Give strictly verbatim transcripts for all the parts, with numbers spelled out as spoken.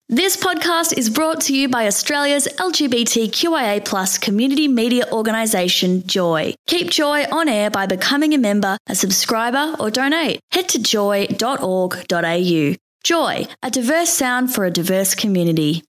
This podcast is brought to you by Australia's L G B T Q I A plus community media organisation, Joy. Keep Joy on air by becoming a member, a subscriber or donate. Head to joy dot org dot a u. Joy, a diverse sound for a diverse community.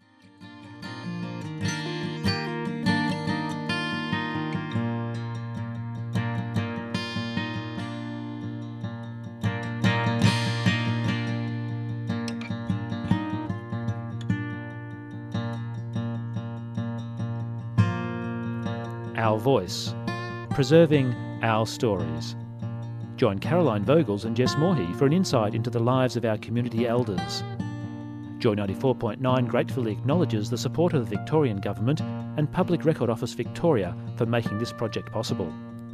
Our Voice, preserving our stories. Join Caroline Vogels and Jess Morhey for an insight into the lives of our community elders. Joy ninety-four point nine gratefully acknowledges the support of the Victorian Government and Public Record Office Victoria for making this project possible.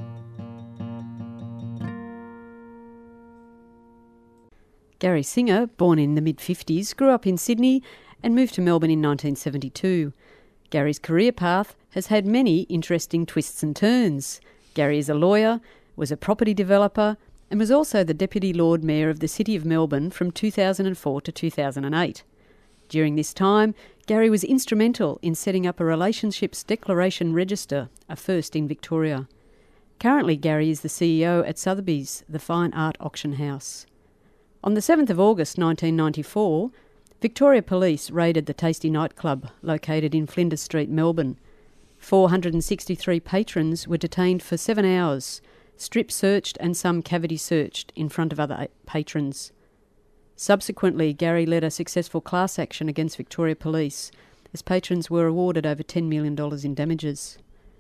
Gary Singer, born in the mid-fifties, grew up in Sydney and moved to Melbourne in nineteen seventy-two. Gary's career path has had many interesting twists and turns. Gary is a lawyer, was a property developer, and was also the Deputy Lord Mayor of the City of Melbourne from two thousand four to two thousand eight. During this time, Gary was instrumental in setting up a Relationships Declaration Register, a first in Victoria. Currently, Gary is the C E O at Sotheby's, the fine art auction house. On the seventh of August nineteen ninety-four, Victoria Police raided the Tasty nightclub located in Flinders Street, Melbourne. four hundred sixty-three patrons were detained for seven hours, strip-searched and some cavity-searched in front of other patrons. Subsequently, Gary led a successful class action against Victoria Police, as patrons were awarded over ten million dollars in damages.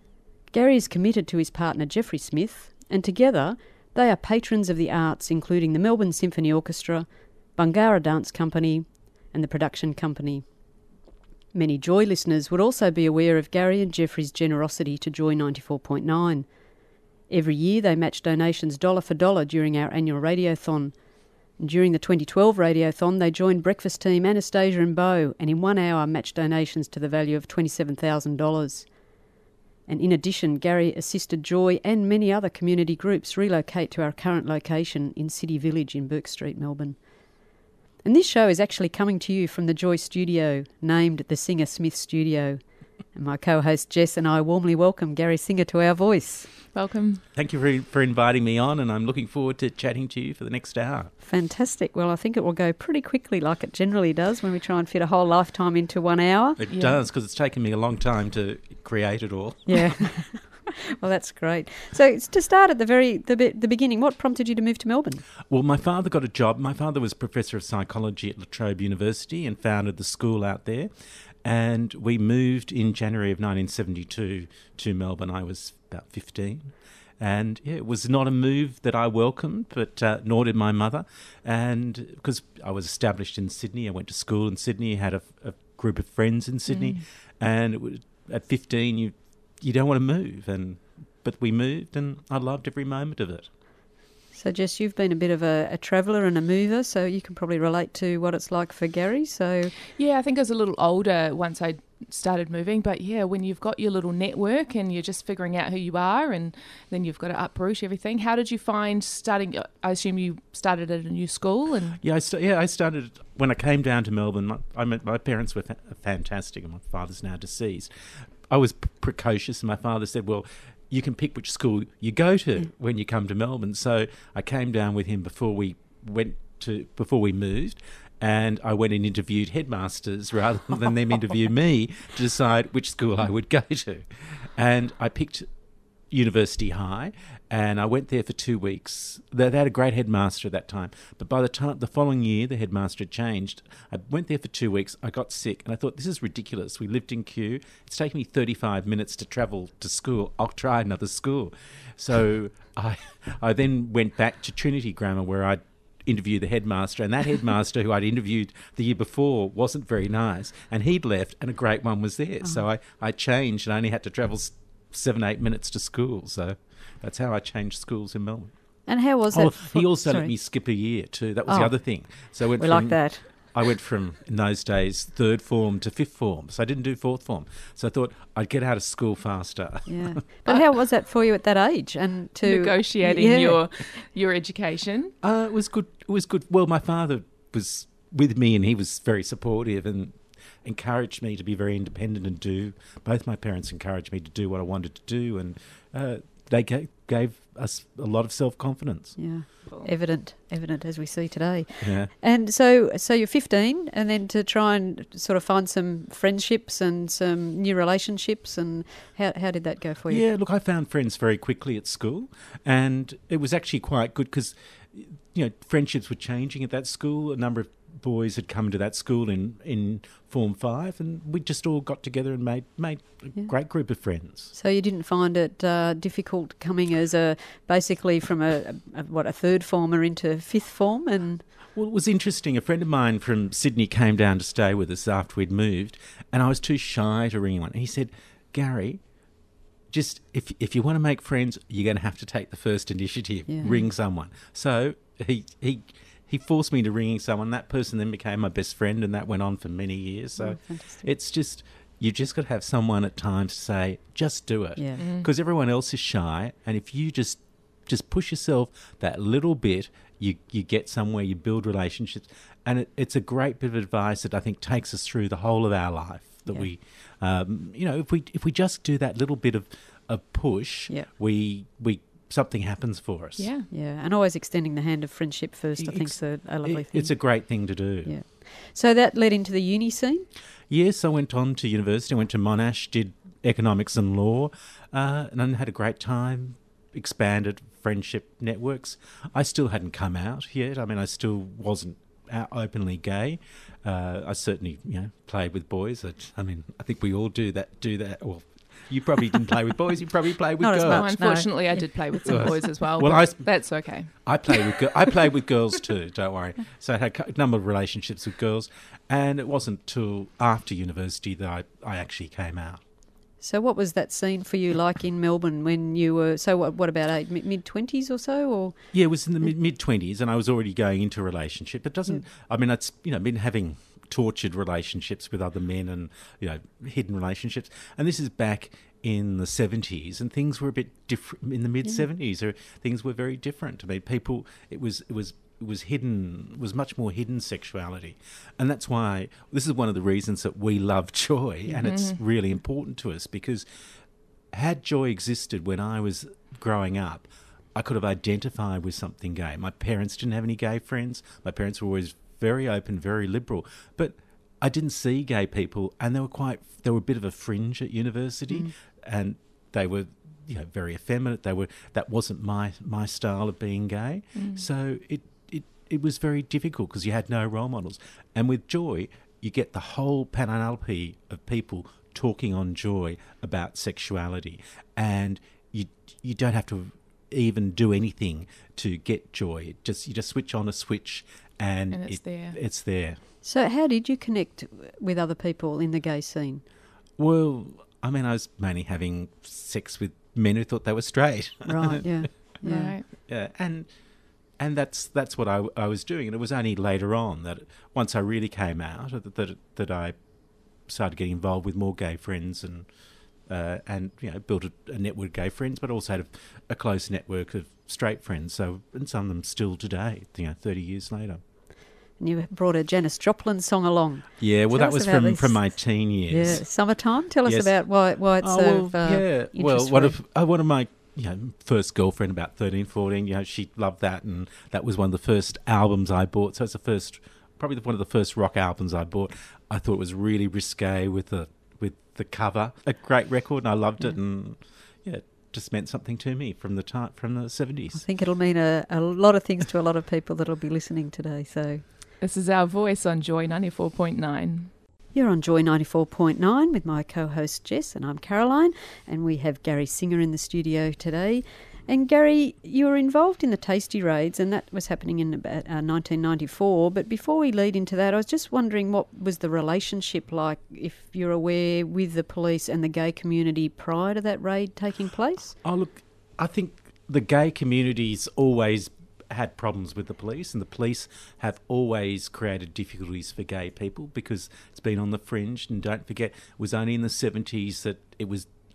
Gary is committed to his partner Jeffrey Smith, and together they are patrons of the arts, including the Melbourne Symphony Orchestra, Bungara Dance Company, and the production company. Many Joy listeners would also be aware of Gary and Jeffrey's generosity to Joy ninety-four point nine. Every year they match donations dollar for dollar during our annual Radiothon. And during the twenty twelve Radiothon they joined breakfast team Anastasia and Bo and in one hour matched donations to the value of twenty-seven thousand dollars. And in addition, Gary assisted Joy and many other community groups relocate to our current location in City Village in Bourke Street, Melbourne. And this show is actually coming to you from the Joy studio, named the Singer Smith Studio. And my co-host Jess and I warmly welcome Gary Singer to Our Voice. Welcome. Thank you for, for inviting me on, and I'm looking forward to chatting to you for the next hour. Fantastic. Well, I think it will go pretty quickly like it generally does when we try and fit a whole lifetime into one hour. It Yeah. does, because it's taken me a long time to create it all. Yeah. Well, that's great. So to start at the very the, the beginning, what prompted you to move to Melbourne? Well, my father got a job. My father was Professor of Psychology at La Trobe University and founded the school out there. And we moved in January of nineteen seventy-two to Melbourne. I was about fifteen. And yeah, it was not a move that I welcomed, but uh, nor did my mother. And because I was established in Sydney, I went to school in Sydney, had a, a group of friends in Sydney. Mm. And it was, at fifteen, you you don't want to move. And but we moved, and I loved every moment of it. So, Jess, you've been a bit of a, a traveller and a mover, so you can probably relate to what it's like for Gary. So, yeah, I think I was a little older once I started moving, but yeah, when you've got your little network and you're just figuring out who you are, and then you've got to uproot everything. How did you find starting? I assume you started at a new school, and yeah, I st- yeah, I started when I came down to Melbourne. My, I mean, my parents were fa- fantastic, and my father's now deceased. I was p- precocious, and my father said, "Well, you can pick which school you go to mm. when you come to Melbourne." So I came down with him before we went to before we moved, and I went and interviewed headmasters rather than them interview me to decide which school I would go to. And I picked University High, and I went there for two weeks. They, they had a great headmaster at that time, but by the time the following year the headmaster had changed. I went there for two weeks. I got sick, and I thought, this is ridiculous. We lived in Kew. It's taken me thirty-five minutes to travel to school. I'll try another school. So I I then went back to Trinity Grammar, where I'd interview the headmaster, and that headmaster who I'd interviewed the year before wasn't very nice, and he'd left, and a great one was there. Oh. So I, I changed, and I only had to travel seven, eight minutes to school. So that's how I changed schools in Melbourne. And how was oh, it? He also Sorry. let me skip a year too. That was oh. the other thing. So I went we from, like that. I went from, in those days, third form to fifth form. So I didn't do fourth form. So I thought I'd get out of school faster. Yeah. But how was that for you at that age? And to negotiating yeah. your your education? Uh, it was good. It was good. Well, my father was with me, and he was very supportive and encouraged me to be very independent and do. Both my parents encouraged me to do what I wanted to do, and uh, they gave, gave us a lot of self-confidence. Yeah, evident, evident as we see today. Yeah. And so, so you're fifteen, and then to try and sort of find some friendships and some new relationships, and how how did that go for you? Yeah, look, I found friends very quickly at school, and it was actually quite good because, you know, friendships were changing at that school. A number of boys had come to that school in, in Form five, and we just all got together and made made a Yeah. great group of friends. So you didn't find it uh, difficult coming as a basically from a, a what a third former into fifth form, and Well, it was interesting. A friend of mine from Sydney came down to stay with us after we'd moved, and I was too shy to ring anyone. And he said, Gary, just if if you want to make friends, you're going to have to take the first initiative, Yeah. ring someone. So he he he forced me to ringing someone. That person then became my best friend, and that went on for many years. So Oh, fantastic. it's just, you just got to have someone at times to say, just do it. Yeah. Because everyone else is shy, and if you just just push yourself that little bit, you you get somewhere, you build relationships, and it, it's a great bit of advice that I think takes us through the whole of our life. That Yeah. we, um, you know, if we if we just do that little bit of a push, Yeah. we we something happens for us. Yeah. yeah, and always extending the hand of friendship first, I think, Ex- is a, a lovely It- thing. it's a great thing to do. yeah. So that led into the uni scene. Yes, I went on to university. I went to Monash, did economics and law, uh, and then had a great time, expanded friendship networks. I still hadn't come out yet. I mean, I still wasn't out openly gay. Uh, I certainly, you know, played with boys. I, I mean, I think we all do that. Do that. Well, you probably didn't play with boys. You probably played with Not as girls. Well, much. no. unfortunately, I did play with some Well, boys as well. well, but I- that's okay. I played with gi- I played with girls too. Don't worry. So I had a number of relationships with girls, and it wasn't till after university that I, I actually came out. So what was that scene for you like in Melbourne when you were, so what, what about eight, mid twenties or so? Or Yeah, it was in the mid mid twenties, and I was already going into a relationship. It doesn't. I mean, it's you know been having tortured relationships with other men, and you know hidden relationships, and this is back in the seventies, and things were a bit different in the mid seventies. Or things were very different to me. People, it was it was. It was hidden, was much more hidden sexuality. And that's why, this is one of the reasons that we love Joy, and it's really important to us, because had Joy existed when I was growing up, I could have identified with something gay. My parents didn't have any gay friends. My parents were always very open, very liberal. But I didn't see gay people, and they were quite, they were a bit of a fringe at university, and they were, you know, very effeminate. They were, that wasn't my, my style of being gay. So it, it, it was very difficult because you had no role models. And with Joy, you get the whole panoply of people talking on Joy about sexuality, and you you don't have to even do anything to get Joy. It just you just switch on a switch, and, And it's it- there. It's there. so how did you connect with other people in the gay scene? Well, I mean, I was mainly having sex with men who thought they were straight. Right, yeah. Yeah. Right. Yeah, and and that's that's what I, I was doing, and it was only later on that once I really came out that that, that I started getting involved with more gay friends, and uh, and you know built a, a network of gay friends, but also had a, a close network of straight friends. So and some of them still today, you know, thirty years later. And you brought a Janis Joplin song along. Yeah, well, Tell that us was about from, this. from my teen years. Yeah, Summertime. Tell us Yes. about why why it's Oh, so well, uh, yeah. Well, interest one for of uh, one of my you know first girlfriend, about thirteen, fourteen, you know, she loved that, and that was one of the first albums I bought. So it's the first, probably the- one of the first rock albums I bought. I thought it was really risque with the with the cover. A great record, and I loved it, and yeah, it just meant something to me from the time from the I seventies. think it'll mean a, a lot of things to a lot of people that'll be listening today. So This is Our Voice on Joy ninety-four point nine. you're on Joy ninety-four point nine with my co-host Jess, and I'm Caroline, and we have Gary Singer in the studio today. And Gary, you were involved in the Tasty Raids, and that was happening in about uh, nineteen ninety-four. But before we lead into that, I was just wondering what was the relationship like, if you're aware, with the police and the gay community prior to that raid taking place? Oh, look, I think the gay community's always had problems with the police, and the police have always created difficulties for gay people because it's been on the fringe. And don't forget, it was only in the seventies that it was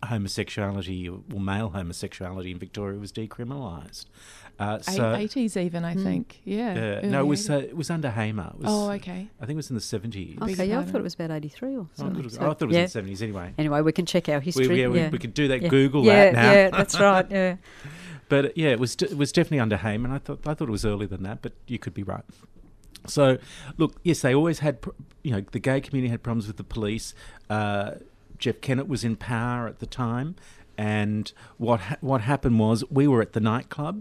homosexuality or male homosexuality in Victoria was decriminalised. Uh, so, eighties even, I think. Yeah. Uh, no, it was uh, it was under Hamer. It was, oh, okay. I think it was in the seventies. Okay, yeah, I thought it was about eighty-three or Oh, I something. thought it was, So, I thought it was yeah. in the seventies anyway. Anyway, we can check our history. We, yeah, we, yeah. we could do that. yeah. Google yeah, that now. Yeah, that's right. Yeah. But uh, yeah, it was it was definitely under Hamer, and I thought I thought it was earlier than that, but you could be right. So, look, yes, they always had, pr- you know, the gay community had problems with the police. Uh, Jeff Kennett was in power at the time, and what ha- what happened was we were at the nightclub,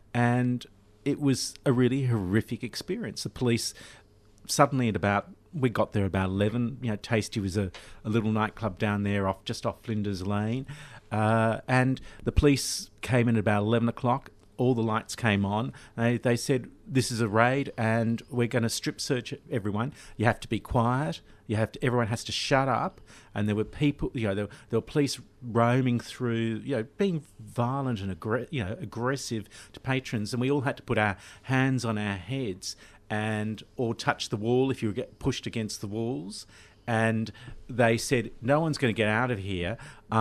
and it was a really horrific experience. The police suddenly at about, we got there about eleven, you know, Tasty was a, a little nightclub down there off just off Flinders Lane, uh, and the police came in at about eleven o'clock. All the lights came on. They, they said, this is a raid and we're going to strip search everyone. You have to be quiet. You have to, everyone has to shut up. And there were people, you know, there, there were police roaming through, you know, being violent and aggr- you know, aggressive to patrons. And we all had to put our hands on our heads and or touch the wall if you get pushed against the walls. And they said, no one's going to get out of here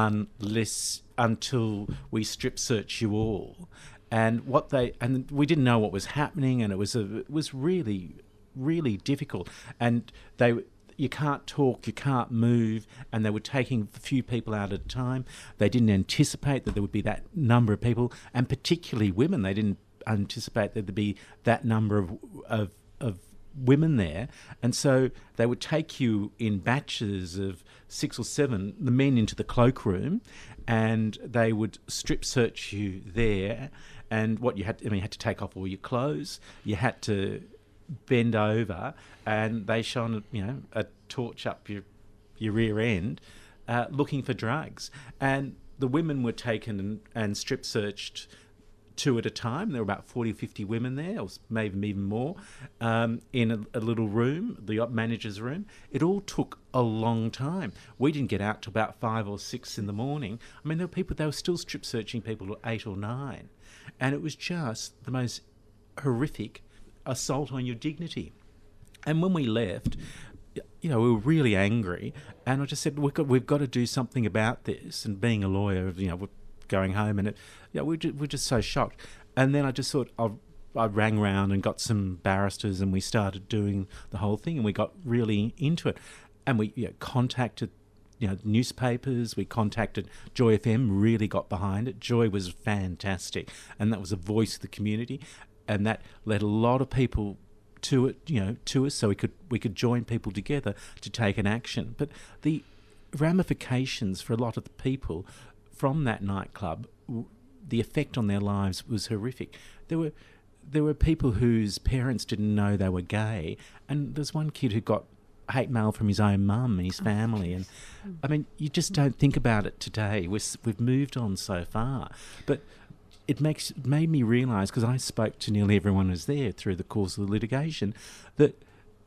unless until we strip search you all. And what they and we didn't know what was happening, and it was a it was really, really difficult. And they you can't talk, you can't move, and they were taking a few people out at a time. They didn't anticipate that there would be that number of people, and particularly women. They didn't anticipate that there'd be that number of of of women there, and so they would take you in batches of six or seven, the men into the cloakroom, and they would strip search you there. And what you had, I mean, you had to take off all your clothes. You had to bend over, and they shone, you know, a torch up your your rear end, uh, looking for drugs. And the women were taken and, and strip searched two at a time. There were about forty or fifty women there, or maybe even more, um, in a, a little room, the manager's room. It all took a long time. We didn't get out till about five or six in the morning. I mean, there were people, they were still strip searching people at eight or nine. And it was just the most horrific assault on your dignity. And when we left, you know, we were really angry. And I just said, we've got, we've got to do something about this. And being a lawyer, you know, we're going home and it, you know, we're just, we're just so shocked. And then I just thought, I, I rang round and got some barristers, and we started doing the whole thing, and we got really into it. And we, you know, contacted, you know, newspapers. We contacted Joy F M, really got behind it. Joy was fantastic, and that was a voice of the community, and that led a lot of people to it, you know, to us, so we could we could join people together to take an action. But the ramifications for a lot of the people from that nightclub, the effect on their lives was horrific. There were there were people whose parents didn't know they were gay, and there's one kid who got hate mail from his own mum and his family, and I mean, you just don't think about it today. We're, we've moved on so far, but it makes it made me realise, because I spoke to nearly everyone who was there through the course of the litigation, that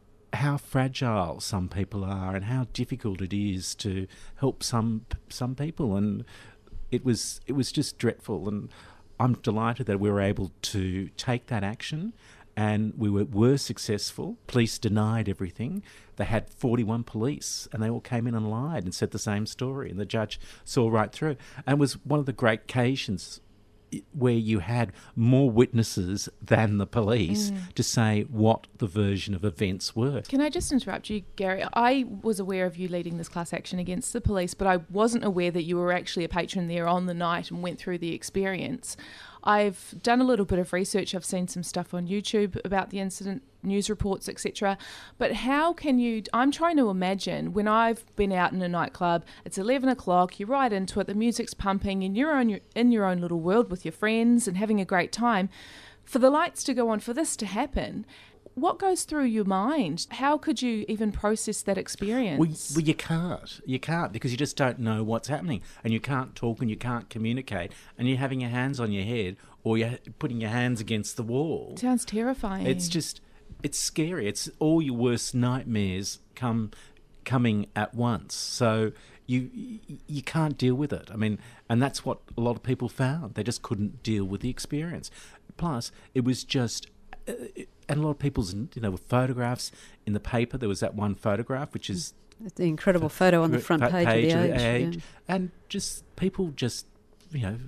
how fragile some people are and how difficult it is to help some some people, and it was it was just dreadful. And I'm delighted that we were able to take that action. And we were, were successful. Police denied everything. They had forty-one police, and they all came in and lied and said the same story. And the judge saw right through. And it was one of the great occasions where you had more witnesses than the police mm. to say what the version of events were. Can I just interrupt you, Gary? I was aware of you leading this class action against the police, but I wasn't aware that you were actually a patron there on the night and went through the experience. I've done a little bit of research. I've seen some stuff on YouTube about the incident, news reports, et cetera. But how can you... I'm trying to imagine when I've been out in a nightclub, it's eleven o'clock, you're right into it, the music's pumping, and you're on your, in your own little world with your friends and having a great time. For the lights to go on, for this to happen, what goes through your mind? How could you even process that experience? Well, well, you can't. You can't, because you just don't know what's happening, and you can't talk and you can't communicate, and you're having your hands on your head or you're putting your hands against the wall. It sounds terrifying. It's just, it's scary. It's all your worst nightmares come coming at once. So you you can't deal with it. I mean, and that's what a lot of people found. They just couldn't deal with the experience. Plus, it was just... Uh, and a lot of people's, you know, photographs in the paper. There was that one photograph, which is The incredible photo on the front front page, page of of the the Age. Age. yeah. And just people just, you know,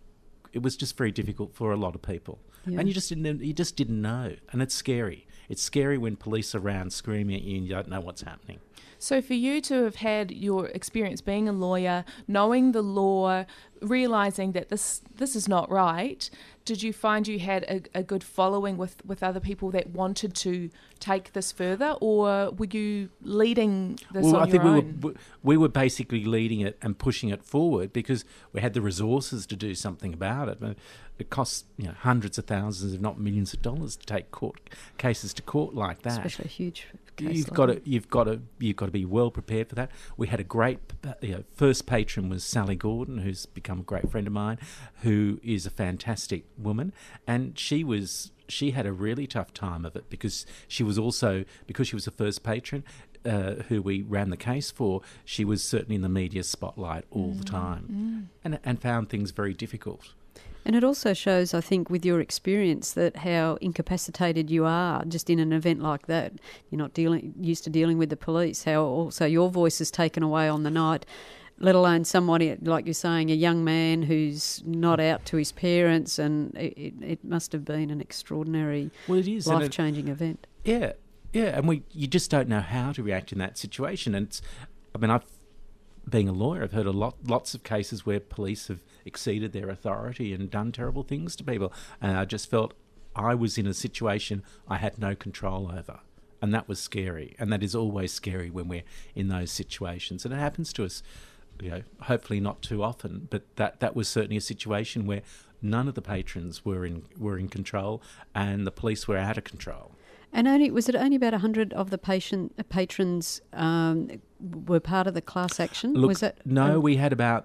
it was just very difficult for a lot of people. Yeah. And you just didn't you just didn't know. And it's scary. It's scary when police are around screaming at you and you don't know what's happening. So for you to have had your experience being a lawyer, knowing the law, realising that this this is not right, did you find you had a, a good following with, with other people that wanted to take this further, or were you leading this well, on I your think own? we were we were basically leading it and pushing it forward because we had the resources to do something about it. But it costs, you know, hundreds of thousands, if not millions of dollars, to take court cases to court like that. Especially a huge case You've like got that. to, you've got to, you've got to be well prepared for that. We had a great, you know, first patron was Sally Gordon, who's become a great friend of mine, who is a fantastic woman, and she was, she had a really tough time of it because she was also, because she was the first patron, uh, who we ran the case for, she was certainly in the media spotlight all the time, and and found things very difficult. And it also shows, I think, with your experience, that how incapacitated you are just in an event like that. You're not dealing used to dealing with the police. How also your voice is taken away on the night, let alone somebody, like you're saying, a young man who's not out to his parents, and it, it, it must have been an extraordinary, Well, it is and it- life-changing event. Yeah, yeah, and we you just don't know how to react in that situation. And it's, I mean, I've being a lawyer, I've heard a lot, lots of cases where police have exceeded their authority and done terrible things to people, and I just felt I was in a situation I had no control over, and that was scary. And that is always scary when we're in those situations, and it happens to us, you know, hopefully not too often. But that that was certainly a situation where none of the patrons were in were in control, and the police were out of control. And only was it only about a hundred of the patient uh, patrons um, were part of the class action? Look, was that no, um, we had about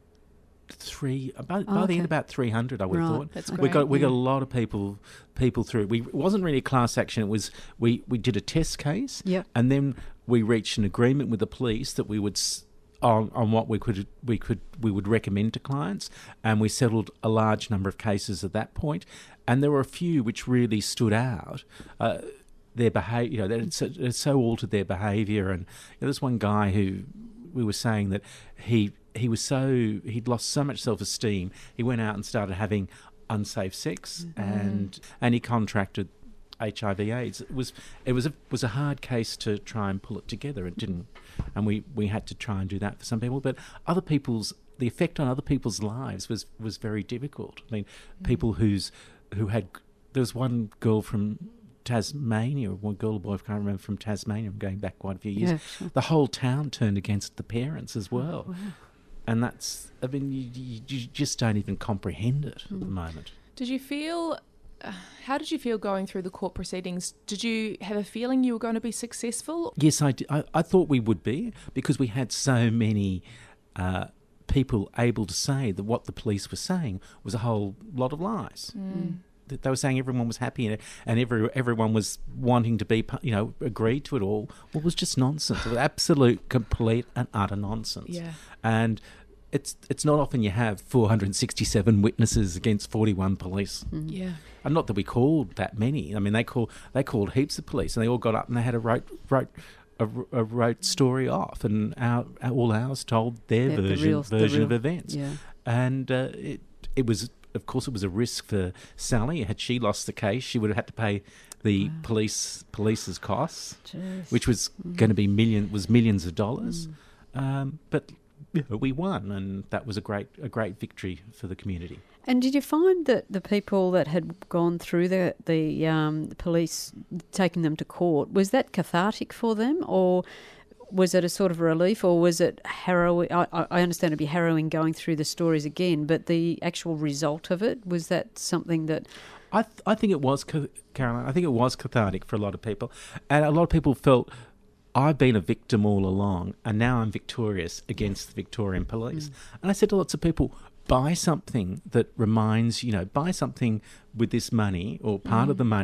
three. About, Oh, by the okay. end, about three hundred. I would have Right. thought. That's We great, got we got yeah. a lot of people people through. We it wasn't really a class action. It was we we did a test case. Yep. And then we reached an agreement with the police that we would. S- On, on what we could we could we would recommend to clients, and we settled a large number of cases at that point, and there were a few which really stood out. Uh, their behaviour, you know, that it's so, it's so altered their behaviour, and you know, there's one guy who we were saying that he he was so he'd lost so much self esteem, he went out and started having unsafe sex, and and he contracted H I V AIDS. It was it was a was a hard case to try and pull it together. It didn't, and we, we had to try and do that for some people. But other people's the effect on other people's lives was, was very difficult. I mean, people who's who had there was one girl from Tasmania, or one girl or boy, I can't remember, from Tasmania. I'm going back quite a few years. Yeah, sure. The whole town turned against the parents as well, Oh, wow. and that's I mean you, you, you just don't even comprehend it at the moment. Did you feel, uh, how did you feel going through the court proceedings? Did you have a feeling you were going to be successful? Yes, I, did. I, I thought we would be, because we had so many uh, people able to say that what the police were saying was a whole lot of lies. Mm. That they were saying everyone was happy and, and every, everyone was wanting to be, pa- you know, agreed to it all. Well, it was just nonsense. It was absolute, complete and utter nonsense. Yeah. And it's it's not often you have four hundred sixty-seven witnesses against forty-one police. Yeah. And not that we called that many. I mean, they call they called heaps of police, and they all got up and they had a wrote wrote a, a wrote story off, and our, our all ours told their The- the version real- the version real- of events. Yeah. And uh, it it was, of course, it was a risk for Sally. Had she lost the case, she would have had to pay the police police's costs, Jeez. which was going to be million was millions of dollars. Um, but you know, we won, and that was a great a great victory for the community. And did you find that the people that had gone through the the, um, the police taking them to court, was that cathartic for them, or was it a sort of relief, or was it harrowing? I, I understand it'd be harrowing going through the stories again, but the actual result of it, was that something that... I th- I think it was, ca- Caroline, I think it was cathartic for a lot of people. And a lot of people felt, I've been a victim all along, and now I'm victorious against the Victorian police. And I said to lots of people, buy something that reminds, you know, buy something with this money, or part of the money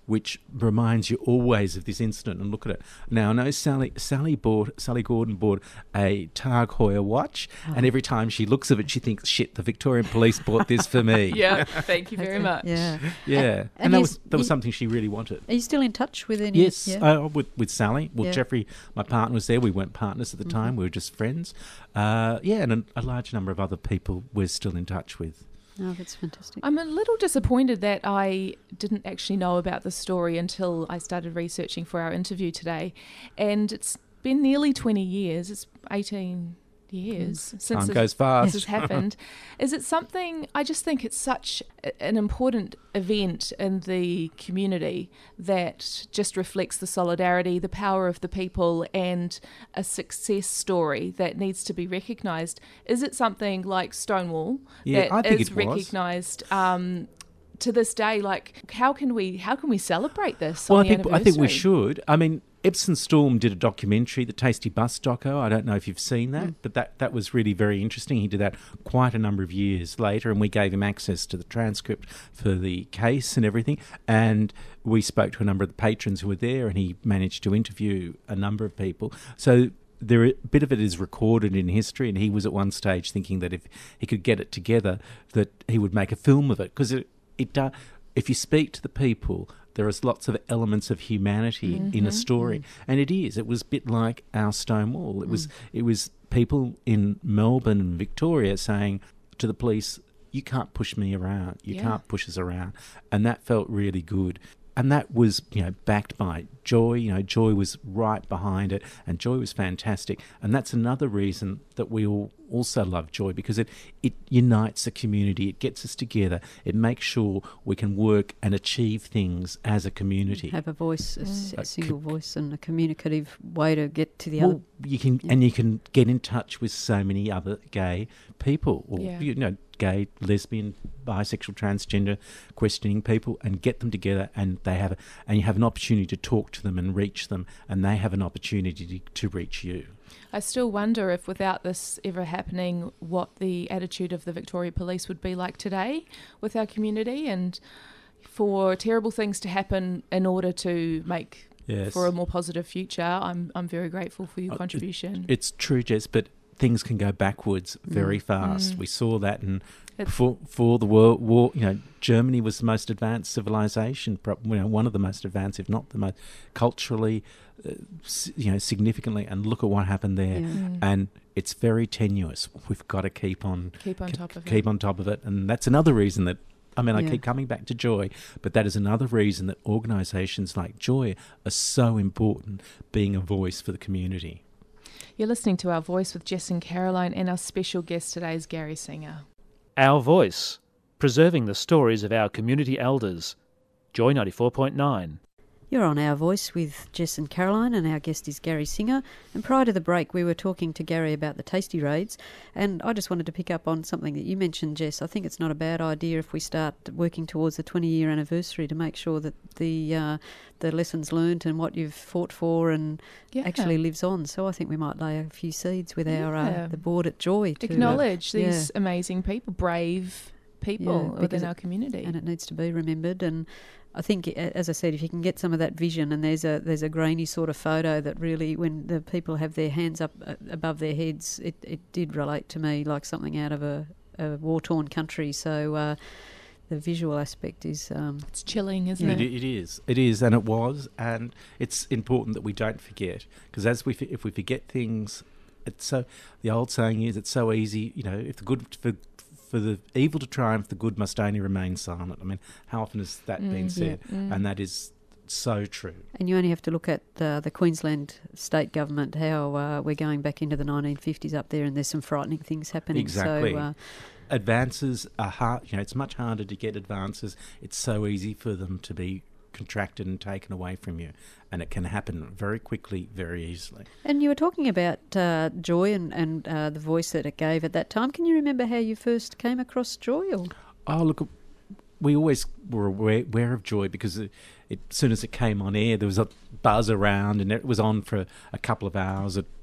which reminds you always of this incident. And look at it. Now, I know Sally Sally bought Sally Gordon bought a Tag Heuer watch, Oh. and every time she looks at it, she thinks, shit, the Victorian Police bought this for me. Yeah, thank you very much. Yeah. Yeah. And- And, and that is- was that was you- something she really wanted. Are you still in touch with any? Yes, Yeah. uh, with, with Sally. Well, Yeah. Jeffrey, my partner, was there. We weren't partners at the time. We were just friends. Uh, yeah, and a, a large number of other people we're still in touch with. Oh, that's fantastic. I'm a little disappointed that I didn't actually know about the story until I started researching for our interview today. And it's been nearly twenty years. It's eighteen years since Time this, goes fast. this has happened. Is it something, I just think it's such a- an important event in the community that just reflects the solidarity, the power of the people, and a success story that needs to be recognised. Is it something like Stonewall Yeah, that I think is it was. recognised um, to this day? Like, how can we how can we celebrate this? Well, on I the think I think we anniversary? should. I mean, Epsom Storm did a documentary, the Tasty Bus doco. I don't know if you've seen that, Mm. but that, that was really very interesting. He did that quite a number of years later, and we gave him access to the transcript for the case and everything. And we spoke to a number of the patrons who were there, and he managed to interview a number of people. So there, a bit of it is recorded in history, and he was at one stage thinking that if he could get it together, that he would make a film of it, because it, it uh, if you speak to the people, there is lots of elements of humanity in a story, and it is. It was a bit like our Stonewall. It was. It was people in Melbourne and Victoria saying to the police, "You can't push me around. You Yeah. can't push us around," and that felt really good. And that was, you know, backed by Joy. You know, Joy was right behind it, and Joy was fantastic. And that's another reason that we all also love Joy, because it, it unites the community. It gets us together. It makes sure we can work and achieve things as a community. Have a voice, a, s- a A single voice, and a communicative way to get to the Well, other. you can, Yeah. and you can get in touch with so many other gay people, or Yeah. you know, gay, lesbian, bisexual, transgender, questioning people, and get them together, and they have, a, and you have an opportunity to talk to them and reach them, and they have an opportunity to, to reach you. I still wonder if without this ever happening, what the attitude of the Victoria Police would be like today with our community, and for terrible things to happen in order to make Yes. for a more positive future. I'm I'm very grateful for your Uh, it- contribution. It's true, Jess, but things can go backwards very fast. Mm. We saw that, and It- before, before the world war, you know, Germany was the most advanced civilization, prob- you know, one of the most advanced, if not the most, culturally, uh, s- you know, significantly. And look at what happened there. Yeah. Mm. And it's very tenuous. We've got to keep on, Keep on ke- top of keep it. on top of it, and that's another reason that. I mean, I Yeah. keep coming back to Joy, but that is another reason that organisations like Joy are so important, being a voice for the community. You're listening to Our Voice with Jess and Caroline, and our special guest today is Gary Singer. Our Voice, preserving the stories of our community elders. Joy ninety-four point nine. You're on Our Voice with Jess and Caroline, and our guest is Gary Singer. And prior to the break, we were talking to Gary about the Tasty Raids, and I just wanted to pick up on something that you mentioned, Jess. I think it's not a bad idea if we start working towards the twenty-year anniversary to make sure that the uh, the lessons learned and what you've fought for and Yeah. actually lives on. So I think we might lay a few seeds with our uh, Yeah. the board at Joy to Acknowledge uh, yeah. these amazing people, brave people Yeah, because within it- our community. and it needs to be remembered. And I think, a- as I said, if you can get some of that vision, and there's a there's a grainy sort of photo that really, when the people have their hands up uh, above their heads, it, it did relate to me like something out of a, a war-torn country. So uh, the visual aspect is um, It's chilling, isn't Yeah. It, it? it is. It is, and it was, and it's important that we don't forget, because as we, if we forget things, it's so. The old saying is, it's so easy. You know, if the good for for the evil to triumph, the good must only remain silent. I mean, how often has that been Mm, said? Mm. And that is so true. and you only have to look at uh, the Queensland state government, how uh, we're going back into the nineteen fifties up there, and there's some frightening things happening. Exactly. So, uh, Advances are hard. You know, it's much harder to get advances. It's so easy for them to be contracted and taken away from you, and it can happen very quickly, very easily. and you were talking about uh, Joy and, and uh, the voice that it gave at that time. Can you remember how you first came across Joy? Or? Oh, look, we always were aware, aware of Joy, because it, it, as soon as it came on air, there was a buzz around, and it was on for a couple of hours. It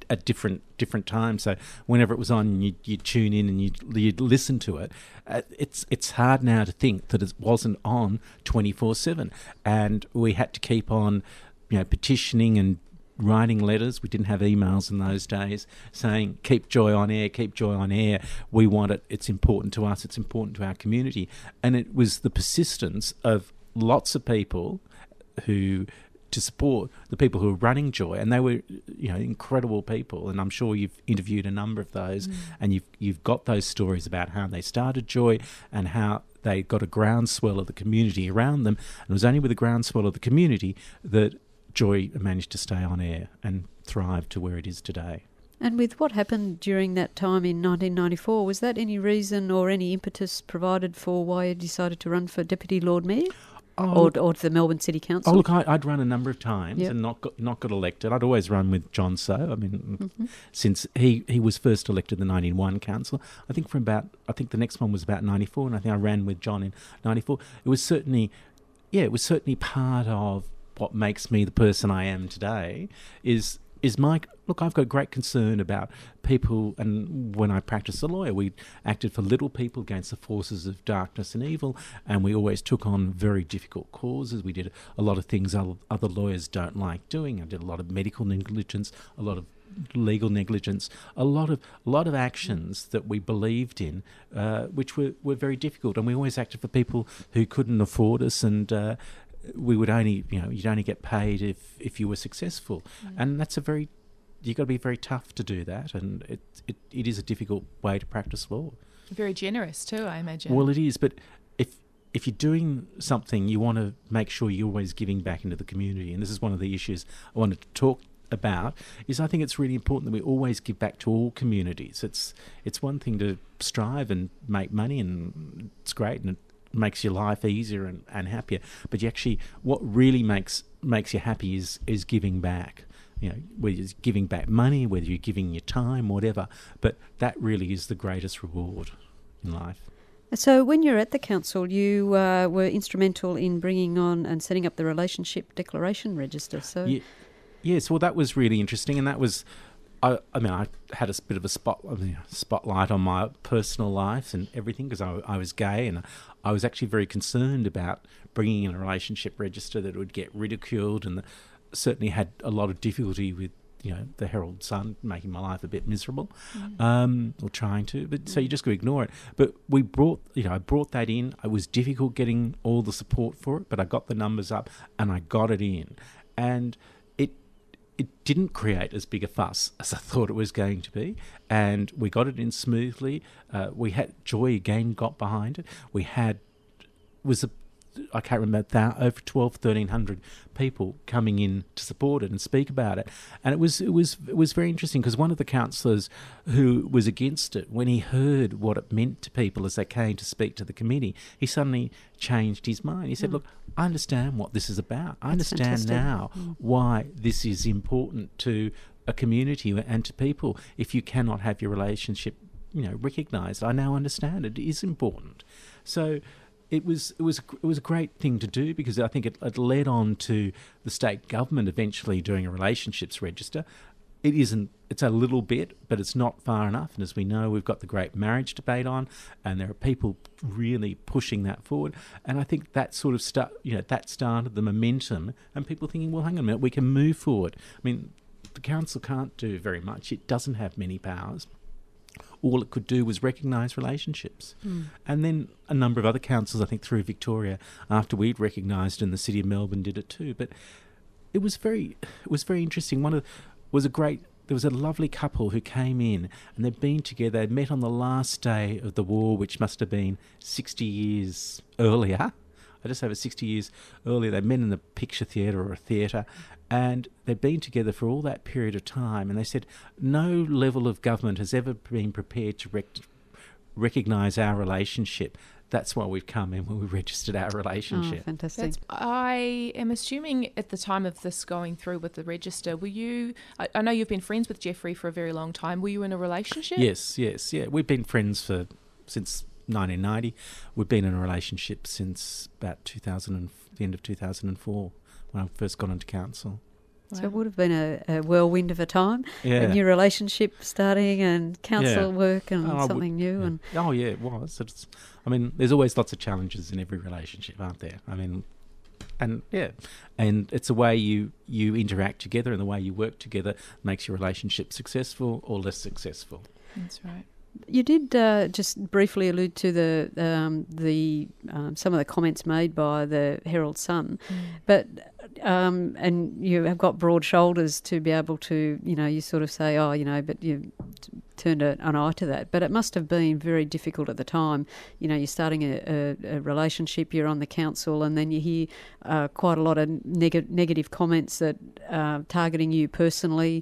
at different different times. So whenever it was on, you'd, you'd tune in and you'd, you'd listen to it. Uh, it's it's hard now to think that it wasn't on twenty-four seven, and we had to keep on, you know, petitioning and writing letters. We didn't have emails in those days saying, keep Joy on air, keep Joy on air. We want it. It's important to us. It's important to our community. And it was the persistence of lots of people who to support the people who were running Joy, and they were, you know, incredible people. And I'm sure you've interviewed a number of those, mm. and you've you've got those stories about how they started Joy and how they got a groundswell of the community around them. And it was only with the groundswell of the community that Joy managed to stay on air and thrive to where it is today. And with what happened during that time in nineteen ninety-four, was that any reason or any impetus provided for why you decided to run for Deputy Lord Mayor? Oh, or, or to the Melbourne City Council? Oh, look, I, I'd run a number of times yep. and not got, not got elected. I'd always run with John So. I mean, mm-hmm. since he, he was first elected in the ninety-one council, I think from about, I think the next one was about ninety-four, and I think I ran with John in ninety-four. It was certainly, yeah, it was certainly part of what makes me the person I am today is is my, look, I've got great concern about people, and when I practiced as a lawyer, we acted for little people against the forces of darkness and evil, and we always took on very difficult causes. We did a lot of things other lawyers don't like doing. I did a lot of medical negligence, a lot of legal negligence, a lot of a lot of actions that we believed in, uh, which were, were very difficult, and we always acted for people who couldn't afford us, and uh, we would only, you know, you'd only get paid if, if you were successful. Mm. And that's a very, you've got to be very tough to do that, and it, it it is a difficult way to practice law. Very generous too, I imagine. Well, it is, but if if you're doing something, you want to make sure you're always giving back into the community, and this is one of the issues I wanted to talk about, is I think it's really important that we always give back to all communities. It's it's one thing to strive and make money, and it's great, and it makes your life easier and, and happier, but you actually, what really makes makes you happy is is giving back. You know, whether you're giving back money, whether you're giving your time, whatever, but that really is the greatest reward in life. So when you're at the council, you uh, were instrumental in bringing on and setting up the Relationship Declaration Register. So yeah, yes, well, that was really interesting, and that was, I, I mean, I had a bit of a spot, I mean, spotlight on my personal life and everything, because I, I was gay, and I was actually very concerned about bringing in a relationship register that would get ridiculed, and the, certainly had a lot of difficulty with, you know, the Herald Sun making my life a bit miserable, mm. um, or trying to. But mm. so you just got to ignore it. But we brought, you know, I brought that in. It was difficult getting all the support for it, but I got the numbers up and I got it in, and it it didn't create as big a fuss as I thought it was going to be, and we got it in smoothly. Uh, we had Joy again got behind it. We had was a I can't remember that over twelve, thirteen hundred people coming in to support it and speak about it, and it was it was it was very interesting, because one of the councillors who was against it, when he heard what it meant to people as they came to speak to the committee, he suddenly changed his mind. He said, mm. "Look, I understand what this is about. I That's understand fantastic. now mm. why this is important to a community and to people. If you cannot have your relationship, you know, recognised, I now understand it is important." So. It was it was it was a great thing to do, because I think it, it led on to the state government eventually doing a relationships register. It isn't it's a little bit, but it's not far enough. And as we know, we've got the great marriage debate on, and there are people really pushing that forward. And I think that sort of start you know that started the momentum, and people thinking, well, hang on a minute, we can move forward. I mean, the council can't do very much. It doesn't have many powers. All it could do was recognise relationships. Mm. And then a number of other councils, I think through Victoria, after we'd recognised, and the City of Melbourne did it too. But it was very it was very interesting. One of was a great there was a lovely couple who came in, and they'd been together, they'd met on the last day of the war, which must have been sixty years earlier. I just over sixty years earlier. They met in the picture theatre or a theatre, and they'd been together for all that period of time. And they said no level of government has ever been prepared to rec- recognise our relationship. That's why we've come in when we registered our relationship. Oh, fantastic. That's, I am assuming at the time of this going through with the register, were you, I, I know you've been friends with Jeffrey for a very long time. Were you in a relationship? Yes, yes, yeah. We've been friends for since nineteen ninety. We've been in a relationship since about two thousand, the end of two thousand four, when I first got into council. So it would have been a, a whirlwind of a time, Yeah. a new relationship starting and council Yeah. work and Oh, I would- something new. yeah. And Oh, yeah, it was. It's, I mean, there's always lots of challenges in every relationship, aren't there? I mean, and yeah, and it's the way you, you interact together and the way you work together makes your relationship successful or less successful. That's right. You did uh, just briefly allude to the um, the um, some of the comments made by the Herald Sun, Mm. but um, and you have got broad shoulders to be able to, you know, you sort of say, oh, you know, but you t- turned a, an eye to that. But it must have been very difficult at the time. You know, you're starting a, a, a relationship, you're on the council, and then you hear uh, quite a lot of neg- negative comments that uh, targeting you personally.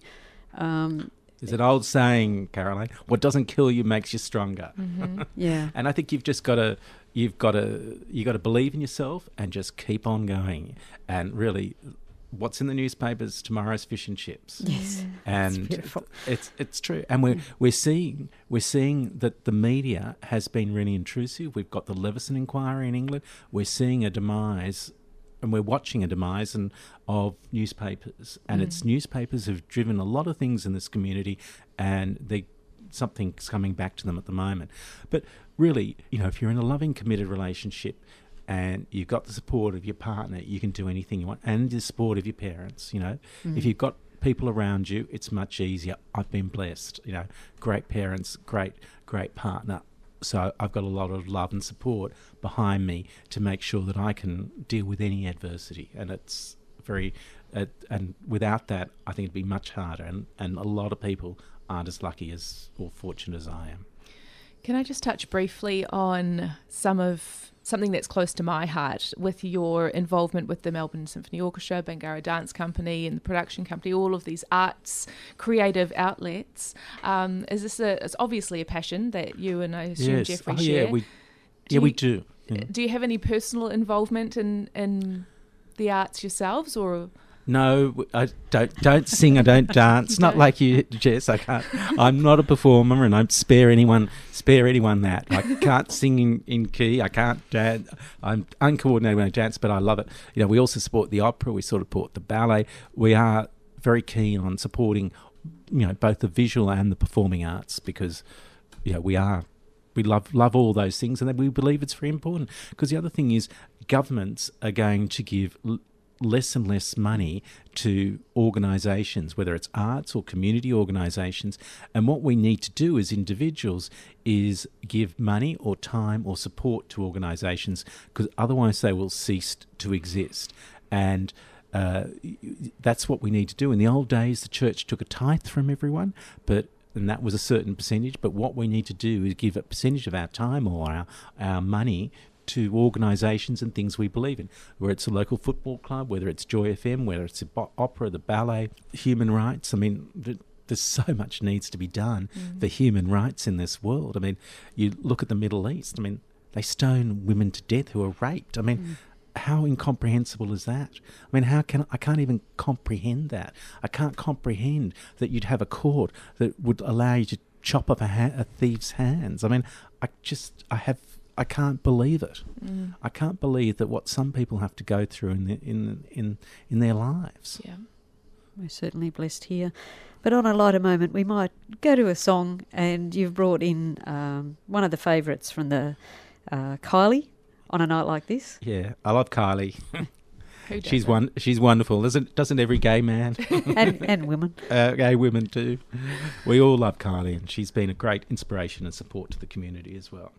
Um, There's an old saying, Caroline, what doesn't kill you makes you stronger. Mm-hmm. yeah. And I think you've just got to, you've got to, you got to believe in yourself and just keep on going. And really, what's in the newspapers? Tomorrow's fish and chips. Yes. And beautiful. it's it's true. And we're we're seeing we're seeing that the media has been really intrusive. We've got the Leveson inquiry in England. We're seeing a demise. And we're watching a demise and of newspapers, and mm. it's newspapers have driven a lot of things in this community, and they something's coming back to them at the moment. But really, you know, if you're in a loving, committed relationship, and you've got the support of your partner, you can do anything you want, and the support of your parents. You know, mm. if you've got people around you, it's much easier. I've been blessed. You know, great parents, great, great partner. So I've got a lot of love and support behind me to make sure that I can deal with any adversity. And it's very, uh, and without that, I think it'd be much harder. And, and a lot of people aren't as lucky as or fortunate as I am. Can I just touch briefly on some of something that's close to my heart with your involvement with the Melbourne Symphony Orchestra, Bangarra Dance Company and the production company, all of these arts, creative outlets. Um, is this a, it's obviously a passion that you and I assume yes. Jeffrey oh, share. Yeah, we, do yeah, you, we do. Yeah. Do you have any personal involvement in, in the arts yourselves, or... No, I don't. Don't sing. I don't dance. Not don't? like you, Jess. I can't. I'm not a performer, and I spare anyone. Spare anyone that. I can't sing in, in key. I can't dance. I'm uncoordinated when I dance, but I love it. You know, we also support the opera. We sort of support the ballet. We are very keen on supporting, you know, both the visual and the performing arts because, you know, we are. We love love all those things, and we believe it's very important. Because the other thing is, governments are going to give L- less and less money to organisations, whether it's arts or community organisations. And what we need to do as individuals is give money or time or support to organisations, because otherwise they will cease to exist. And uh, that's what we need to do. In the old days, the church took a tithe from everyone, but and that was a certain percentage. But what we need to do is give a percentage of our time or our, our money to organisations and things we believe in, whether it's a local football club, whether it's Joy F M, whether it's the bo- opera, the ballet, human rights. I mean, th- there's so much needs to be done mm. for human rights in this world. I mean, you look at the Middle East. I mean, they stone women to death who are raped. I mean, mm. how incomprehensible is that? I mean, how can I can't even comprehend that. I can't comprehend that you'd have a court that would allow you to chop off a, ha- a thief's hands. I mean, I just I have. I can't believe it. Mm. I can't believe that what some people have to go through in the, in in in their lives. Yeah, we're certainly blessed here. But on a lighter moment, we might go to a song, and you've brought in um, one of the favourites from the uh, Kylie on a night like this. Yeah, I love Kylie. Who she's doesn't? one. She's wonderful. Doesn't doesn't every gay man and and women, uh, gay women too. We all love Kylie, and she's been a great inspiration and support to the community as well.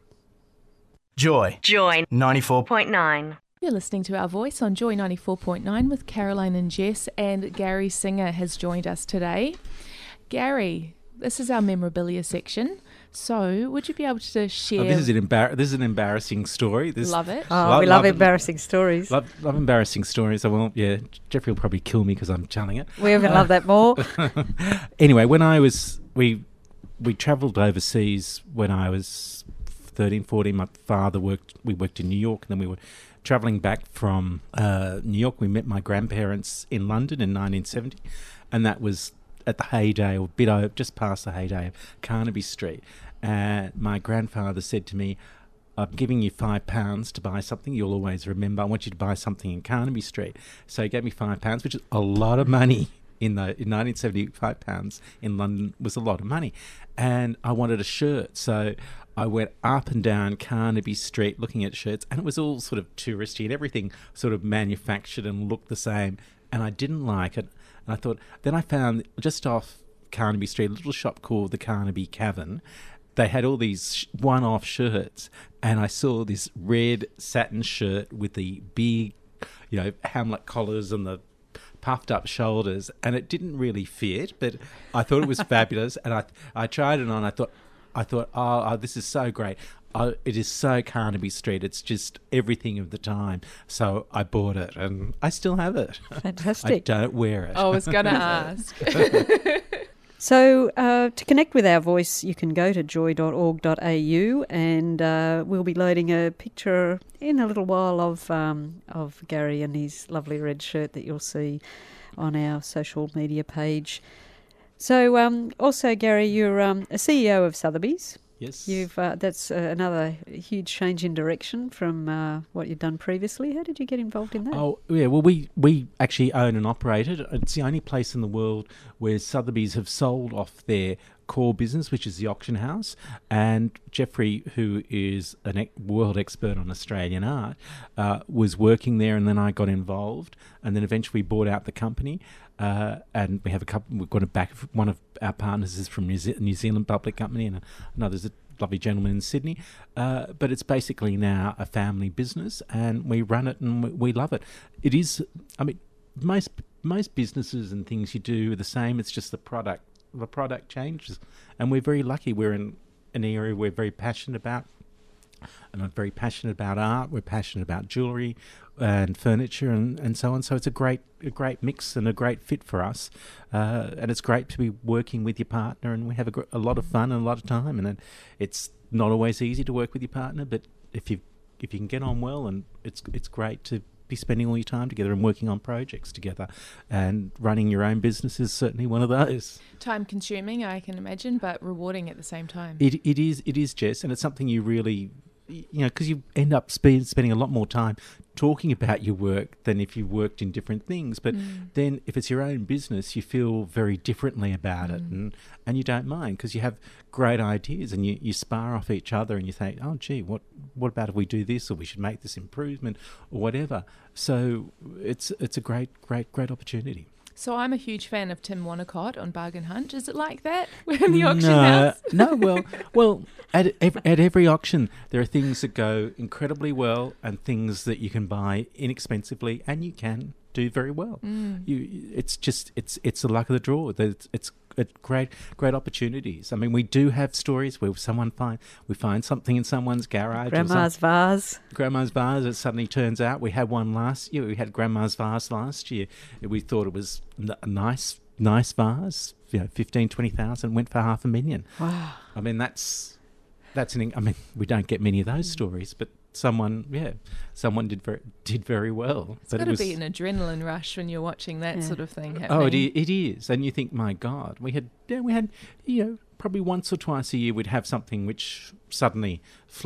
Joy. Joy. ninety-four point nine. You're listening to Our Voice on Joy ninety-four point nine with Caroline and Jess, and Gary Singer has joined us today. Gary, this is our memorabilia section. So, would you be able to share... Oh, this is an embar- This is an embarrassing story. This, love it. Oh, love, we love, love embarrassing it. stories. Love, love embarrassing stories. I will, yeah, Jeffrey will probably kill me because I'm telling it. We even uh, love that more. Anyway, when I was... We, we travelled overseas when I was... thirteen, fourteen, my father worked, we worked in New York, and then we were travelling back from uh, New York. We met my grandparents in London in nineteen seventy, and that was at the heyday, or a bit over, just past the heyday of Carnaby Street. And my grandfather said to me, I'm giving you five pounds to buy something you'll always remember. I want you to buy something in Carnaby Street. So he gave me five pounds, which is a lot of money. In the in nineteen seventy, five pounds in London was a lot of money, and I wanted a shirt. So I went up and down Carnaby Street looking at shirts, and it was all sort of touristy and everything sort of manufactured and looked the same, and I didn't like it. And I thought, then I found just off Carnaby Street a little shop called the Carnaby Cavern. They had all these one-off shirts, and I saw this red satin shirt with the big, you know, Hamlet collars and the puffed up shoulders, and it didn't really fit, but I thought it was fabulous, and I I tried it on. I thought I thought oh, oh this is so great. Oh, it is so Carnaby Street. It's just everything of the time. So I bought it, and I still have it. Fantastic. I don't wear it. I was going to ask. So uh, to connect with Our Voice, you can go to joy dot org dot a u, and uh, we'll be loading a picture in a little while of um, of Gary and his lovely red shirt that you'll see on our social media page. So um, also, Gary, you're um, a C E O of Sotheby's. Yes. You've uh, that's uh, another huge change in direction from uh, what you've done previously. How did you get involved in that? Oh, yeah, well, we, we actually own and operate it. It's the only place in the world where Sotheby's have sold off their core business, which is the auction house. And Jeffrey, who is a e- world expert on Australian art, uh, was working there, and then I got involved, and then eventually bought out the company. Uh, and we have a couple. We've got a back. One of our partners is from New, Ze- New Zealand Public Company, and another's a lovely gentleman in Sydney. Uh, but it's basically now a family business, and we run it, and we, we love it. It is. I mean, most most businesses and things you do are the same. It's just the product. The product changes, and we're very lucky. We're in an area we're very passionate about. And I'm very passionate about art. We're passionate about jewellery and furniture and, and so on. So it's a great a great mix and a great fit for us. Uh, and it's great to be working with your partner, and we have a, gr- a lot of fun and a lot of time. And it, it's not always easy to work with your partner, but if you if you can get on well, and it's it's great to be spending all your time together and working on projects together, and running your own business is certainly one of those. Time consuming, I can imagine, but rewarding at the same time. It it is it is, Jess, and it's something you really, you know, because you end up spend, spending a lot more time talking about your work than if you worked in different things. But Mm. then if it's your own business, you feel very differently about it, Mm. and, and you don't mind because you have great ideas, and you, you spar off each other, and you think, oh, gee, what what about if we do this, or we should make this improvement, or whatever. So it's it's a great, great, great opportunity. So I'm a huge fan of Tim Wanacott on Bargain Hunt. Is it like that in the auction no, house? no, well, well, at every, at every auction, there are things that go incredibly well and things that you can buy inexpensively, and you can do very well. Mm. You, it's just it's it's the luck of the draw. It's, it's it's great great opportunities. I mean, we do have stories where someone find we find something in someone's garage, Grandma's or vase. grandma's vase. It suddenly turns out we had one last year. We had grandma's vase last year. We thought it was a nice nice vase. You know, fifteen, twenty thousand, went for half a million. Wow. I mean, that's that's an. I mean, we don't get many of those stories, but someone, yeah, someone did very did very well. It's but got it to was, be an adrenaline rush when you're watching that Yeah. sort of thing happening. oh, it is, it is, and you think, my God, we had yeah, we had you know probably once or twice a year we'd have something which suddenly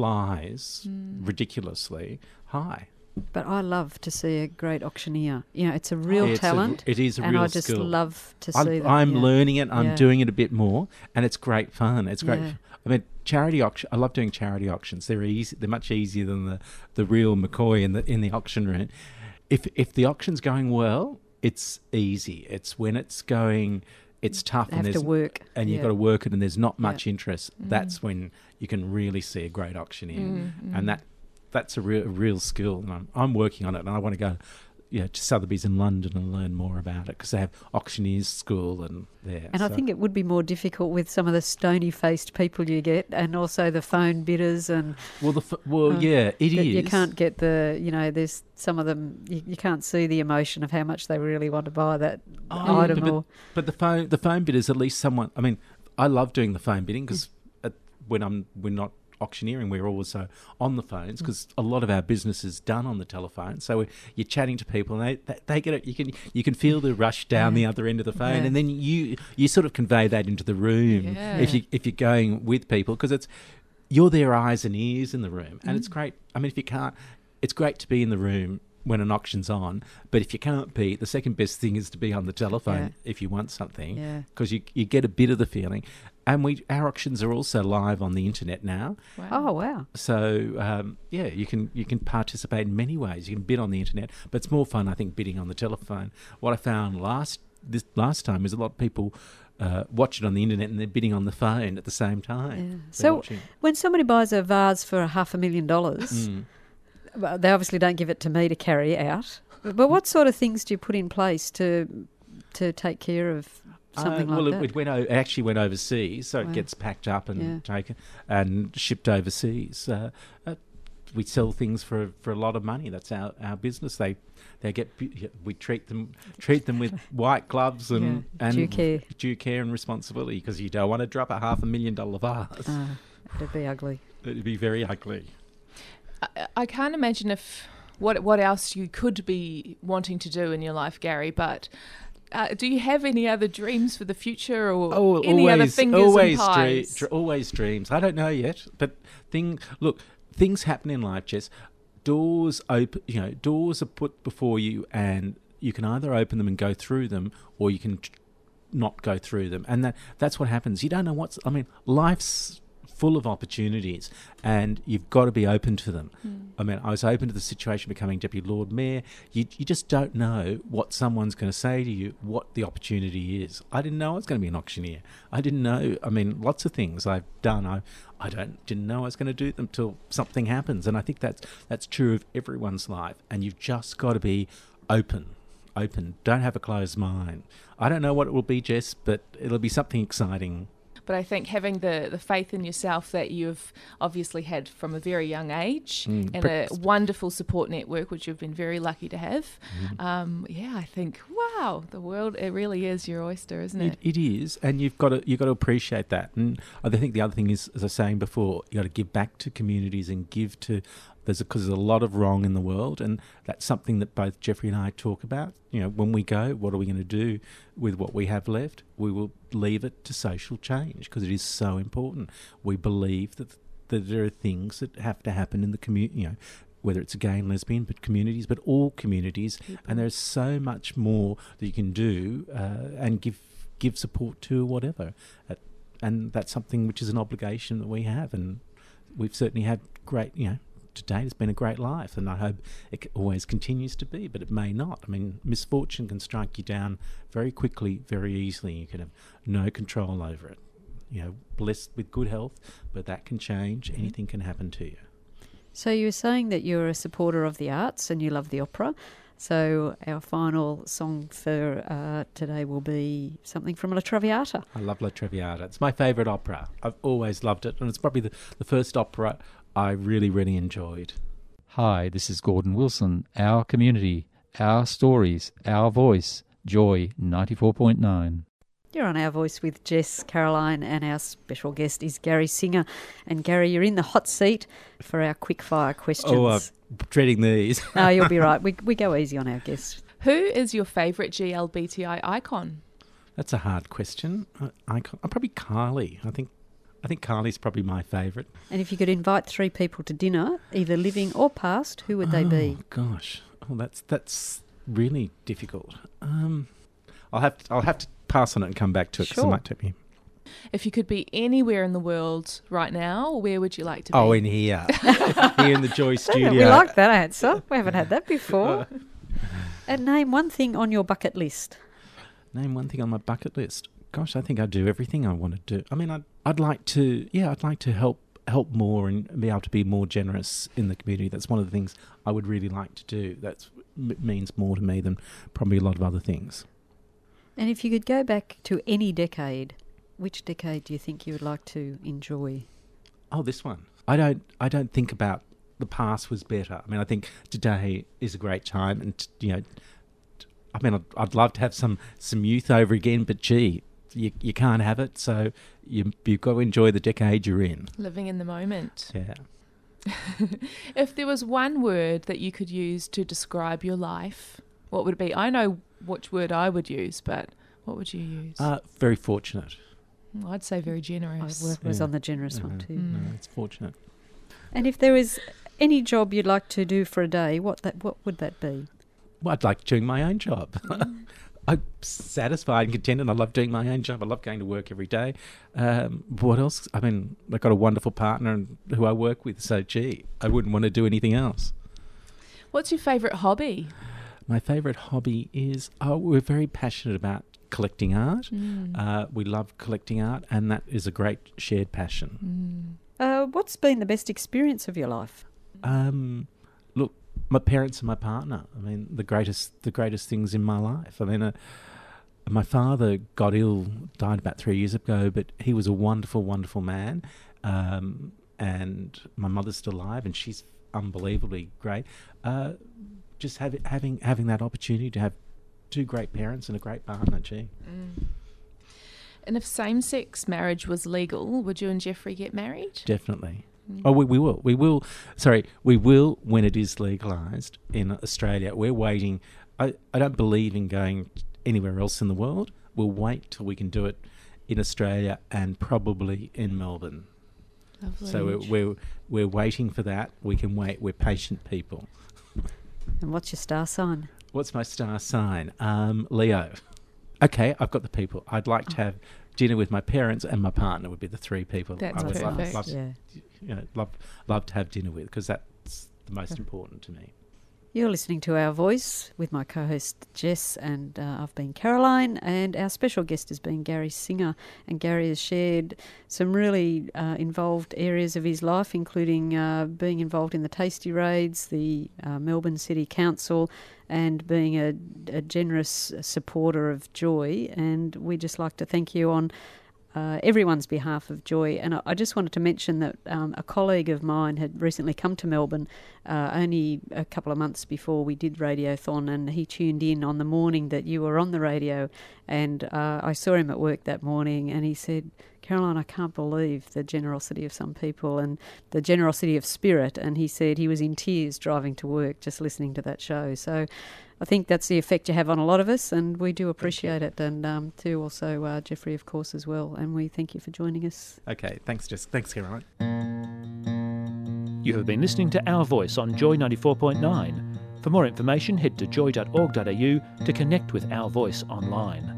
flies Mm. ridiculously high. But I love to see a great auctioneer. You know, it's a real It's a- talent. it is a and real I just skill. love to I'm, see that. I'm yeah. learning it. I'm Yeah. doing it a bit more, and it's great fun. It's great. Yeah. I mean, charity auction. I love doing charity auctions. They're easy. They're much easier than the, the real McCoy in the in the auction room. If if the auction's going well, it's easy. It's when it's going, it's tough, They and have there's to work. and you've yeah. got to work it, and there's not Yeah. much interest. That's when you can really see a great auctioneer, Mm, mm. and that that's a real real skill. And I'm I'm working on it, and I want to go. Yeah, to Sotheby's in London and learn more about it because they have auctioneers school and there. And I so- think it would be more difficult with some of the stony-faced people you get, and also the phone bidders, and well, the f- well, uh, yeah, it that is. you can't get the, you know, there's some of them you, you can't see the emotion of how much they really want to buy that Oh, item. but, or but the phone, the phone bid is at least someone. I mean, I love doing the phone bidding because when I'm we're not auctioneering, we're also on the phones because a lot of our business is done on the telephone. So we're, you're chatting to people, and they, they, they get it. You can you can feel the rush down Yeah. the other end of the phone, Yeah. and then you you sort of convey that into the room Yeah. if you if you're going with people because it's. you're their eyes and ears in the room, and mm. it's great. I mean, if you can't, it's great to be in the room when an auction's on, but if you can't be, the second best thing is to be on the telephone yeah. if you want something, because yeah. you you get a bit of the feeling. And we our auctions are also live on the internet now. Wow. Oh wow! So um, yeah, you can you can participate in many ways. You can bid on the internet, but it's more fun, I think, bidding on the telephone. What I found last this last time is a lot of people uh, watch it on the internet and they're bidding on the phone at the same time. Yeah. So watching. When somebody buys a vase for a half a million dollars, mm. well, they obviously don't give it to me to carry out. But what sort of things do you put in place to to take care of something uh, well, like it, that? it went. O- it actually went overseas, so wow. it gets packed up and yeah. taken and shipped overseas. Uh, uh, we sell things for for a lot of money. That's our, our business. They they get we treat them treat them with white gloves and yeah. and due care, due care and responsibility, because you don't want to drop a half a million dollar vase. Uh, it'd be ugly. It'd be very ugly. I, I can't imagine if what what else you could be wanting to do in your life, Gary, but. Uh, do you have any other dreams for the future, or oh, any always, other fingers always and pies? Dre- dr- always dreams. I don't know yet, but thing. Look, things happen in life, Jess. Doors open. You know, doors are put before you, and you can either open them and go through them, or you can t- not go through them. And that that's what happens. You don't know what's. I mean, life's full of opportunities, and you've got to be open to them. Mm. I mean, I was open to the situation becoming Deputy Lord Mayor. You you just don't know what someone's going to say to you, what the opportunity is. I didn't know I was going to be an auctioneer. I didn't know. I mean, lots of things I've done. I I don't didn't know I was going to do them till something happens, and I think that's that's true of everyone's life. And you've just got to be open. Open. Don't have a closed mind. I don't know what it will be, Jess, but it'll be something exciting. But I think having the, the faith in yourself that you've obviously had from a very young age mm, and a wonderful support network, which you've been very lucky to have, mm. um, yeah, I think, wow, the world, it really is your oyster, isn't it? It, it is, and you've got to you've got to appreciate that. And I think the other thing is, as I was saying before, you've got to give back to communities and give to. There's because there's a lot of wrong in the world, and that's something that both Jeffrey and I talk about. You know, when we go, what are we going to do with what we have left? We will leave it to social change, because it is so important. We believe that that there are things that have to happen in the community. You know, whether it's a gay and lesbian, but communities, but all communities, People. And there's so much more that you can do uh, and give give support to, whatever. Uh, and that's something which is an obligation that we have, and we've certainly had great, you know. To date, it's been a great life, and I hope it always continues to be, but it may not. I mean, misfortune can strike you down very quickly, very easily. You can have no control over it. You know, blessed with good health, but that can change. Mm-hmm. Anything can happen to you. So you were saying that you're a supporter of the arts and you love the opera. So our final song for uh, today will be something from La Traviata. I love La Traviata. It's my favourite opera. I've always loved it, and it's probably the, the first opera I really, really enjoyed. Hi, this is Gordon Wilson. Our community, our stories, our voice. Joy ninety-four point nine. You're on Our Voice with Jess, Caroline, and our special guest is Gary Singer. And Gary, you're in the hot seat for our quick fire questions. Oh, I'm dreading these. No, you'll be right. We we go easy on our guests. Who is your favourite G L B T I icon? That's a hard question. Uh, icon, uh, probably Carly. I think. I think Carly's probably my favourite. And if you could invite three people to dinner, either living or past, who would they oh, be? Gosh, oh, that's that's really difficult. Um, I'll have to, I'll have to pass on it and come back to it, because sure. it might take me. If you could be anywhere in the world right now, where would you like to be? Oh, in here, here in the Joy Studio. We like that answer. We haven't had that before. And name one thing on your bucket list. Name one thing on my bucket list. Gosh, I think I do everything I want to do. I mean, I'd, I'd like to, yeah, I'd like to help help more and be able to be more generous in the community. That's one of the things I would really like to do. That m- means more to me than probably a lot of other things. And if you could go back to any decade, which decade do you think you would like to enjoy? Oh, this one. I don't, I don't think about the past was better. I mean, I think today is a great time, and, you know, I mean, I'd, I'd love to have some, some youth over again, but gee, You, you can't have it, so you, you've got to enjoy the decade you're in. Living in the moment. Yeah. If there was one word that you could use to describe your life, what would it be? I know which word I would use, but what would you use? Uh, very fortunate. I'd say very generous. I was Yeah. on the generous Uh-huh. one too. Mm. No, it's fortunate. And if there is any job you'd like to do for a day, what that what would that be? Well, I'd like doing my own job. I'm satisfied and contented. I love doing my own job. I love going to work every day. Um, what else? I mean, I've got a wonderful partner and who I work with, so gee, I wouldn't want to do anything else. What's your favourite hobby? My favourite hobby is, oh, we're very passionate about collecting art. Mm. Uh, we love collecting art, and that is a great shared passion. Mm. Uh, what's been the best experience of your life? Um, look, my parents and my partner. I mean, the greatest, the greatest things in my life. I mean, uh, my father got ill, died about three years ago, but he was a wonderful, wonderful man. Um, and my mother's still alive, and she's unbelievably great. Uh, just have, having having that opportunity to have two great parents and a great partner, gee. Mm. And if same-sex marriage was legal, would you and Jeffrey get married? Definitely. Mm. Oh, we, we will. We will. Sorry, we will when it is legalised in Australia. We're waiting. I, I don't believe in going anywhere else in the world. We'll wait till we can do it in Australia and probably in Melbourne. Lovely. So we're, we're we're waiting for that. We can wait. We're patient people. And what's your star sign? What's my star sign? Um, Leo. Okay, I've got the people. I'd like to have dinner with my parents and my partner would be the three people That's I would love, perfect. love, Yeah. you know, love, love to have dinner with, because that's the most important to me. You're listening to Our Voice with my co-host Jess, and uh, I've been Caroline, and our special guest has been Gary Singer, and Gary has shared some really uh, involved areas of his life, including uh, being involved in the Tasty Raids, the uh, Melbourne City Council, and being a, a generous supporter of Joy. And we just like to thank you on Uh, everyone's behalf of Joy. And I, I just wanted to mention that um, a colleague of mine had recently come to Melbourne uh, only a couple of months before we did Radiothon, and he tuned in on the morning that you were on the radio, and uh, I saw him at work that morning, and he said, Caroline, I can't believe the generosity of some people and the generosity of spirit. And he said he was in tears driving to work just listening to that show. So I think that's the effect you have on a lot of us, and we do appreciate it. And um, to also uh, Jeffrey, of course, as well. And we thank you for joining us. Okay, thanks, Jess. Thanks, Caroline. You have been listening to Our Voice on Joy ninety-four point nine. For more information, head to joy dot org dot a u to connect with Our Voice online.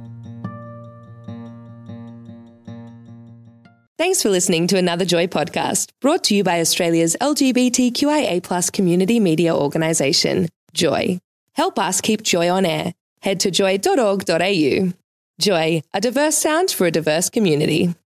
Thanks for listening to another Joy podcast, brought to you by Australia's L G B T Q I A plus community media organisation, Joy. Help us keep Joy on air. Head to joy dot org dot a u. Joy, a diverse sound for a diverse community.